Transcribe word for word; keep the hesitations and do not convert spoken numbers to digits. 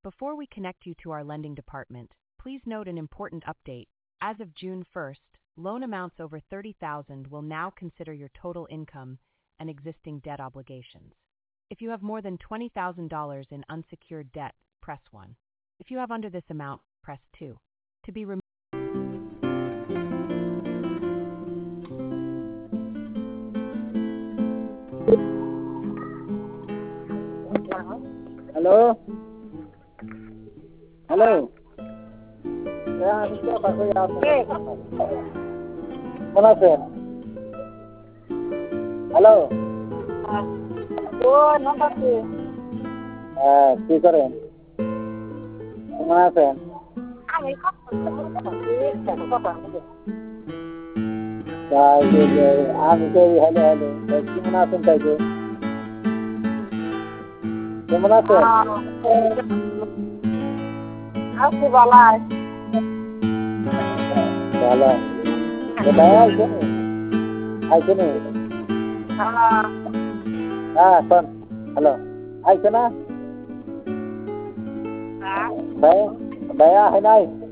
Before we connect you to our lending department, please note an important update. As of June first, loan amounts over thirty thousand dollars will now consider your total income and existing debt obligations. If you have more than twenty thousand dollars in unsecured debt, press one. If you have under this amount, press two. To be removed. Hello? Hello? Ya, bisa pakai apa? Mana sih? Halo? Oh, nomor sih. Eh, কি করেন? কেমন আছেন? আমি কথা বলতে কথা বলতে। তাই যে আমি তো হ্যালো হ্যালো কেমন আছেন তাই যে কেমন আছেন? আছি ভালো আছি। ভালো। কোথায় আছেন? আছেন? হ্যাঁ। হ্যাঁ, কোন? হ্যালো। আছেন না? হ্যাঁ। ভাই ভাইয়া হয় নাই?